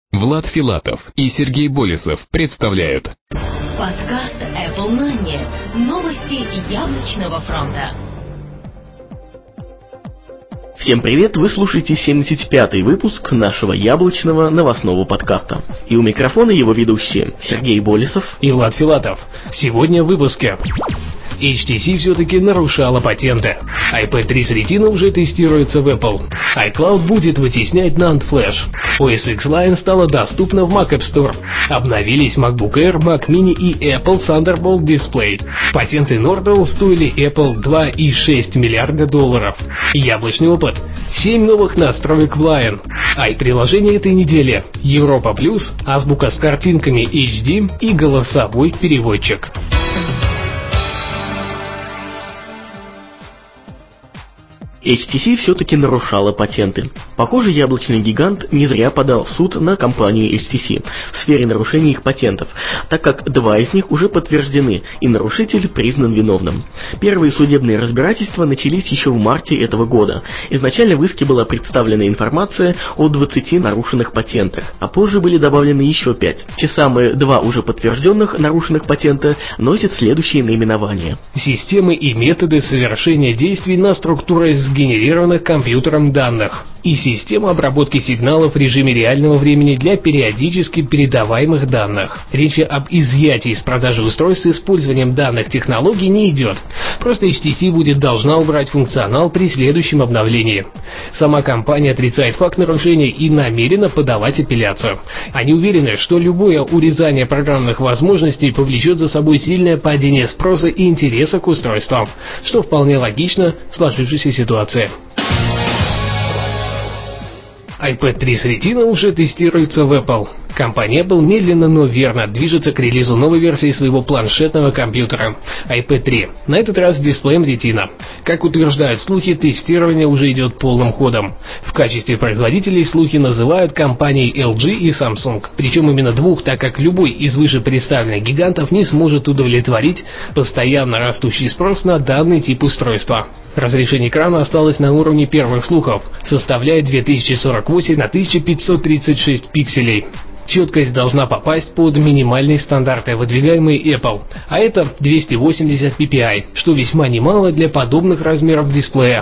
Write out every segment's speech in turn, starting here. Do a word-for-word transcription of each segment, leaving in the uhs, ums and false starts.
Влад Филатов и Сергей Болесов представляют подкаст Apple Money. Новости яблочного фронта. Всем привет, вы слушаете семьдесят пятый выпуск нашего яблочного новостного подкаста. И у микрофона его ведущие Сергей Болесов и Влад Филатов. Сегодня в выпуске. эйч ти си все-таки нарушала патенты. iPad три с Retina уже тестируется в Apple. iCloud будет вытеснять NAND Flash. о эс икс Line стала доступна в Mac App Store. Обновились MacBook Air, Mac Mini и Apple Thunderbolt Display. Патенты Nortel стоили Apple два и шесть миллиарда долларов. Яблочный опыт. семь новых настроек в Lion. Ай-приложение этой недели. Европа Плюс, азбука с картинками эйч ди и голосовой переводчик. эйч ти си все-таки нарушала патенты. Похоже, яблочный гигант не зря подал в суд на компанию эйч ти си в сфере нарушения их патентов, так как два из них уже подтверждены, и нарушитель признан виновным. Первые судебные разбирательства начались еще в марте этого года. Изначально в иске была представлена информация о двадцати нарушенных патентах, а позже были добавлены еще пять. Те самые два уже подтвержденных нарушенных патента носят следующие наименования: системы и методы совершения действий на структуры сгенерированных компьютером данных и система обработки сигналов в режиме реального времени для периодически передаваемых данных. Речи об изъятии из продажи устройств с использованием данных технологий не идет. Просто эйч ти си будет должна убрать функционал при следующем обновлении. Сама компания отрицает факт нарушения и намерена подавать апелляцию. Они уверены, что любое урезание программных возможностей повлечет за собой сильное падение спроса и интереса к устройствам, что вполне логично в сложившейся ситуации. iPad три с Retina уже тестируется в Apple. Компания Apple медленно, но верно движется к релизу новой версии своего планшетного компьютера iPad три. На этот раз с дисплеем Retina. Как утверждают слухи, тестирование уже идет полным ходом. В качестве производителей слухи называют компании эл джи и Samsung. Причем именно двух, так как любой из вышепредставленных гигантов не сможет удовлетворить постоянно растущий спрос на данный тип устройства. Разрешение экрана осталось на уровне первых слухов, составляет две тысячи сорок восемь на тысяча пятьсот тридцать шесть пикселей. Четкость должна попасть под минимальные стандарты, выдвигаемые Apple, а это двести восемьдесят пи пи ай, что весьма немало для подобных размеров дисплея.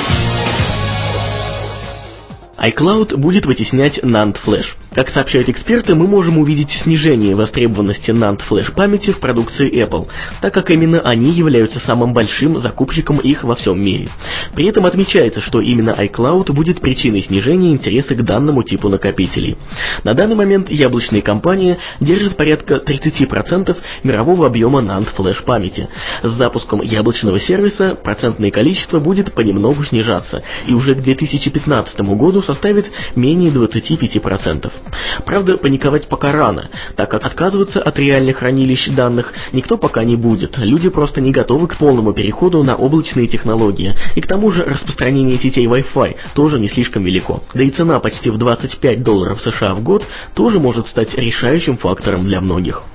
iCloud будет вытеснять NAND Flash. Как сообщают эксперты, мы можем увидеть снижение востребованности NAND Flash памяти в продукции Apple, так как именно они являются самым большим закупщиком их во всем мире. При этом отмечается, что именно iCloud будет причиной снижения интереса к данному типу накопителей. На данный момент яблочные компании держат порядка тридцать процентов мирового объема NAND Flash памяти. С запуском яблочного сервиса процентное количество будет понемногу снижаться, и уже к две тысячи пятнадцатому году составит менее двадцати пяти процентов. Правда, паниковать пока рано, так как отказываться от реальных хранилищ данных никто пока не будет. Люди просто не готовы к полному переходу на облачные технологии. И к тому же распространение сетей Wi-Fi тоже не слишком велико. Да и цена почти в двадцать пять долларов США в год тоже может стать решающим фактором для многих.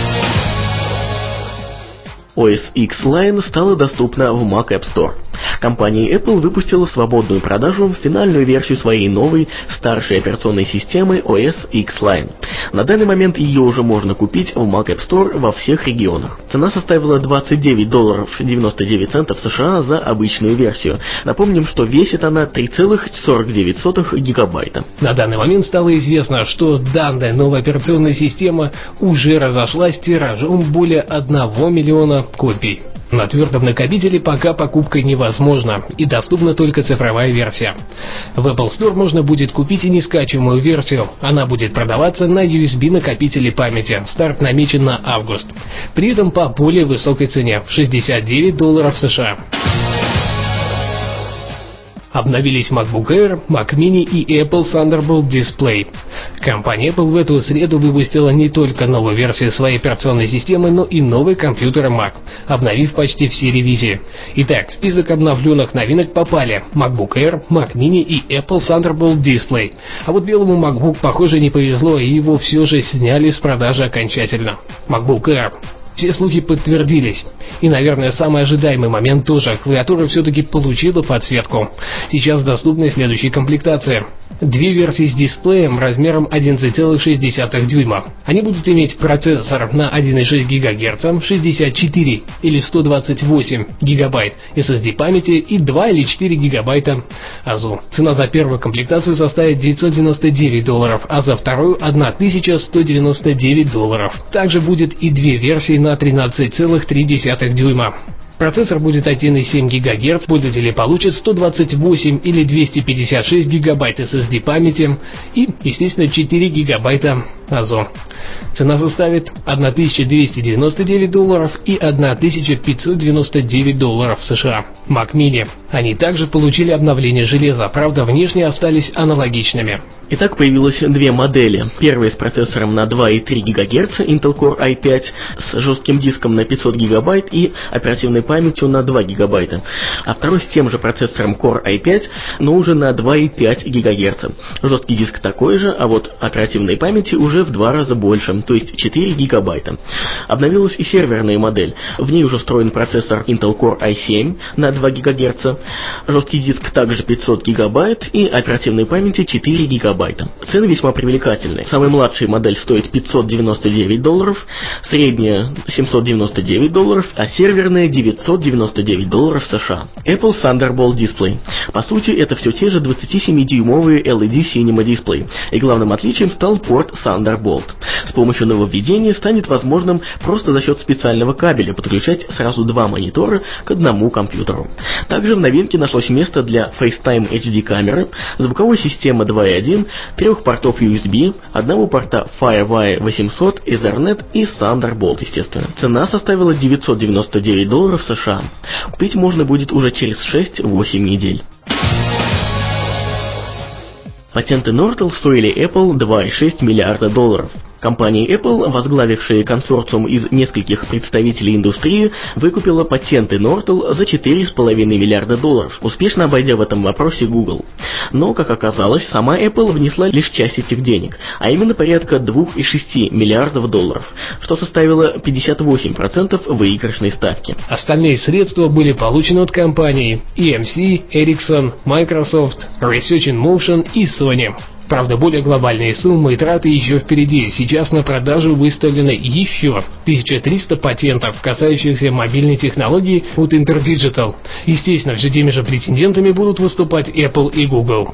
о эс икс Line стала доступна в Mac App Store. Компания Apple выпустила в свободную продажу финальную версию своей новой, старшей операционной системы о эс икс Line. На данный момент ее уже можно купить в Mac App Store во всех регионах. Цена составила двадцать девять долларов девяносто девять центов США за обычную версию. Напомним, что весит она три целых сорок девять сотых гигабайта. На данный момент стало известно, что данная новая операционная система уже разошлась тиражом более одного миллиона копий. На твердом накопителе пока покупка невозможна и доступна только цифровая версия. В Apple Store можно будет купить и нескачиваемую версию. Она будет продаваться на ю эс би накопителе памяти. Старт намечен на август. При этом по более высокой цене – шестьдесят девять долларов США. Обновились MacBook Air, Mac Mini и Apple Thunderbolt Display. Компания Apple в эту среду выпустила не только новую версию своей операционной системы, но и новый компьютер Mac, обновив почти все ревизии. Итак, в список обновленных новинок попали MacBook Air, Mac Mini и Apple Thunderbolt Display. А вот белому MacBook, похоже, не повезло, и его все же сняли с продажи окончательно. MacBook Air. Все слухи подтвердились. И, наверное, самый ожидаемый момент тоже. Клавиатура все-таки получила подсветку. Сейчас доступны следующие комплектации. Две версии с дисплеем размером одиннадцать целых шесть десятых дюйма. Они будут иметь процессор на один и шесть гигагерца, шестьдесят четыре или сто двадцать восемь гигабайт эс эс ди памяти и два или четыре гигабайта АЗУ. Цена за первую комплектацию составит девятьсот девяносто девять долларов, а за вторую тысяча сто девяносто девять долларов. Также будет и две версии на тринадцать целых три десятых дюйма. Процессор будет один и семь гигагерца, пользователи получат сто двадцать восемь или двести пятьдесят шесть гигабайт эс эс ди памяти и, естественно, четыре гигабайта АЗУ. Цена составит тысяча двести девяносто девять долларов и тысяча пятьсот девяносто девять долларов США. Mac Mini. Они также получили обновление железа, правда, внешне остались аналогичными. Итак, появилось две модели. Первая с процессором на два и три гигагерца Intel Core ай пять с жестким диском на пятьсот гигабайт и оперативной памятью на два гигабайта. А второй с тем же процессором Core ай пять, но уже на два и пять гигагерца. Жесткий диск такой же, а вот оперативной памяти уже в два раза больше, то есть четыре гигабайта. Обновилась и серверная модель. В ней уже встроен процессор Intel Core ай семь на два гигагерца. Жесткий диск также пятьсот гигабайт и оперативной памяти четыре гигабайта. Цены весьма привлекательные. Самая младшая модель стоит пятьсот девяносто девять долларов, средняя семьсот девяносто девять долларов, а серверная девятьсот девяносто девять долларов США. Apple Thunderbolt Display. По сути, это все те же двадцатисемидюймовые эл и ди Cinema дисплей, и главным отличием стал порт Thunderbolt. С помощью нововведения станет возможным просто за счет специального кабеля подключать сразу два монитора к одному компьютеру. Также в новинке нашлось место для FaceTime эйч ди камеры, звуковой системы два и один, трех портов ю эс би, одного порта FireWire восемьсот, Ethernet и Thunderbolt, естественно. Цена составила девятьсот девяносто девять долларов США. Купить можно будет уже через шесть-восемь недель. Патенты Nortel стоили Apple два и шесть миллиарда долларов. Компания Apple, возглавившая консорциум из нескольких представителей индустрии, выкупила патенты Nortel за четыре с половиной миллиарда долларов, успешно обойдя в этом вопросе Google. Но, как оказалось, сама Apple внесла лишь часть этих денег, а именно порядка два и шесть миллиардов долларов, что составило пятьдесят восемь процентов выигрышной ставки. Остальные средства были получены от компаний и эм си, Ericsson, Microsoft, Research in Motion и Sony. Правда, более глобальные суммы и траты еще впереди. Сейчас на продажу выставлено еще тысяча триста патентов, касающихся мобильной технологии от Interdigital. Естественно, все теми же претендентами будут выступать Apple и Google.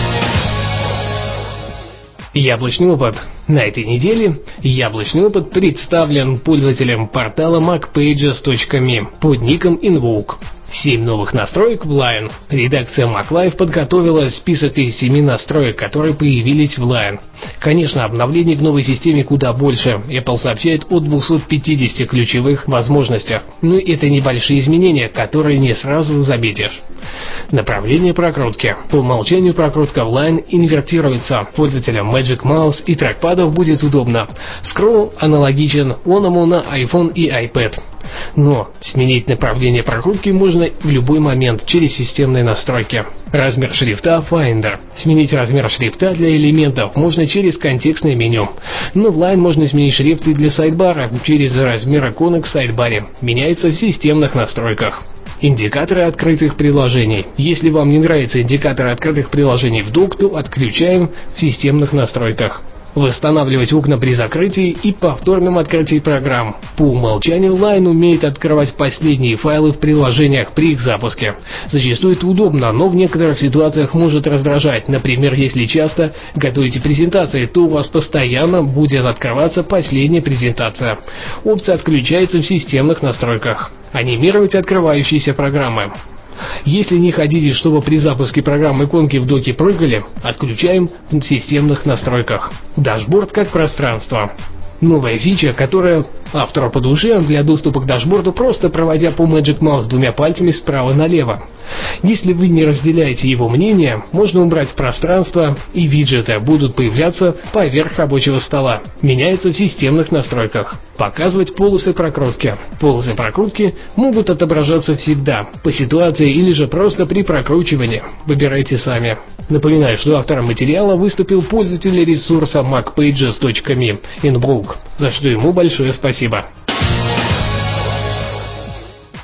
Яблочный опыт. На этой неделе яблочный опыт представлен пользователям портала mac pages точка me под ником Invoke. Семь новых настроек в Lion. Редакция MacLive подготовила список из семи настроек, которые появились в Lion. Конечно, обновлений в новой системе куда больше. Apple сообщает о двухстах пятидесяти ключевых возможностях. Но это небольшие изменения, которые не сразу заметишь. Направление прокрутки. По умолчанию прокрутка в Lion инвертируется. Пользователям Magic Mouse и трекпадов будет удобно. Скролл аналогичен оному на iPhone и iPad. Но сменить направление прокрутки можно в любой момент через системные настройки. Размер шрифта Finder. Сменить размер шрифта для элементов можно через контекстное меню. Но в Line можно сменить шрифты для сайдбара через размер иконок в сайдбаре. Меняется в системных настройках. Индикаторы открытых приложений. Если вам не нравятся индикаторы открытых приложений в док, то отключаем в системных настройках. Восстанавливать окна при закрытии и повторном открытии программ. По умолчанию Line умеет открывать последние файлы в приложениях при их запуске. Зачастую это удобно, но в некоторых ситуациях может раздражать. Например, если часто готовите презентации, то у вас постоянно будет открываться последняя презентация. Опция отключается в системных настройках. Анимировать открывающиеся программы. Если не хотите, чтобы при запуске программы иконки в доке прыгали, отключаем в системных настройках. Дашборд как пространство. Новая фича, которая автору по душе, для доступа к дашборду, просто проводя по Magic Mouse двумя пальцами справа налево. Если вы не разделяете его мнение, можно убрать пространство, и виджеты будут появляться поверх рабочего стола. Меняется в системных настройках. Показывать полосы прокрутки. Полосы прокрутки могут отображаться всегда, по ситуации или же просто при прокручивании. Выбирайте сами. Напоминаю, что автором материала выступил пользователь ресурса mac pages точка me Invoke, за что ему большое спасибо.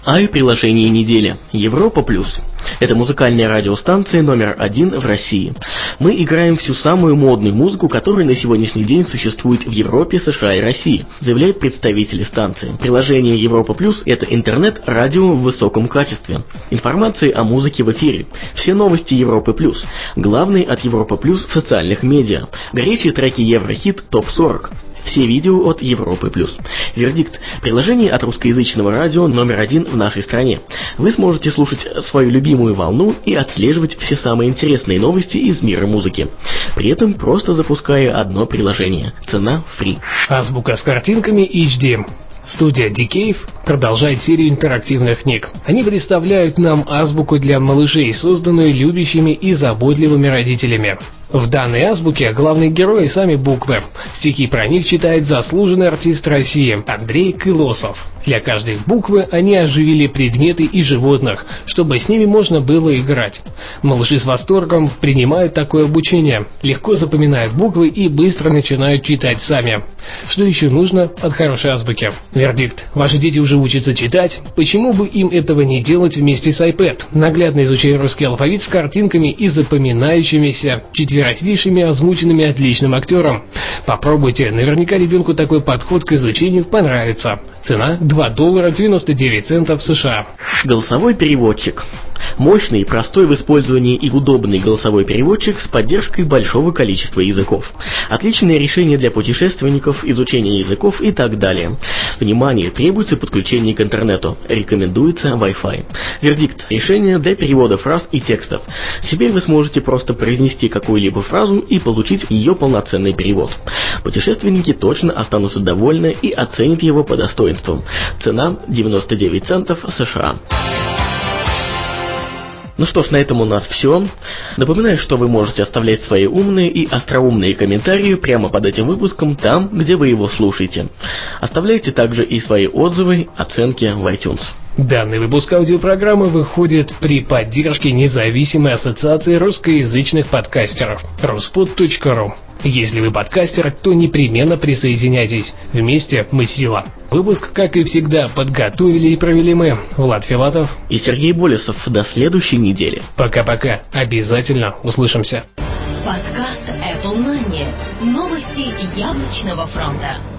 ай-приложение недели. Европа Плюс. Это музыкальная радиостанция номер один в России. Мы играем всю самую модную музыку, которая на сегодняшний день существует в Европе, США и России, заявляют представители станции. Приложение Европа Плюс – это интернет-радио в высоком качестве. Информация о музыке в эфире. Все новости Европы Плюс. Главные от Европа Плюс в социальных медиа. Горячие треки Еврохит топ сорок. Все видео от Европы Плюс. Вердикт. Приложение от русскоязычного радио номер один в нашей стране. Вы сможете слушать свою любимую волну и отслеживать все самые интересные новости из мира музыки. При этом просто запуская одно приложение. Цена фри. Азбука с картинками эйч ди. Студия ди кейв продолжает серию интерактивных книг. Они представляют нам азбуку для малышей, созданную любящими и заботливыми родителями. В данной азбуке главные герои сами буквы. Стихи про них читает заслуженный артист России Андрей Кылосов. Для каждой буквы они оживили предметы и животных, чтобы с ними можно было играть. Малыши с восторгом принимают такое обучение, легко запоминают буквы и быстро начинают читать сами. Что еще нужно от хорошей азбуки? Вердикт. Ваши дети уже учатся читать. Почему бы им этого не делать вместе с iPad? Наглядно изучая русский алфавит с картинками и запоминающимися четверостишими, озвученными отличным актером. Попробуйте, наверняка ребенку такой подход к изучению понравится. Цена два доллара девяносто девять центов США. Голосовой переводчик. Мощный, простой в использовании и удобный голосовой переводчик с поддержкой большого количества языков. Отличное решение для путешественников, изучения языков и так далее. Внимание, требуется подключение к интернету. Рекомендуется Wi-Fi. Вердикт. Решение для перевода фраз и текстов. Теперь вы сможете просто произнести какую-либо фразу и получить ее полноценный перевод. Путешественники точно останутся довольны и оценят его по достоинству. Цена девяносто девять центов США. Ну что ж, на этом у нас все. Напоминаю, что вы можете оставлять свои умные и остроумные комментарии прямо под этим выпуском, там, где вы его слушаете. Оставляйте также и свои отзывы, оценки в iTunes. Данный выпуск аудиопрограммы выходит при поддержке независимой ассоциации русскоязычных подкастеров руспод точка ру. Если вы подкастер, то непременно присоединяйтесь. Вместе мы сила. Выпуск, как и всегда, подготовили и провели мы, Влад Филатов и Сергей Болесов. До следующей недели. Пока-пока. Обязательно услышимся. Подкаст Apple Money. Новости яблочного фронта.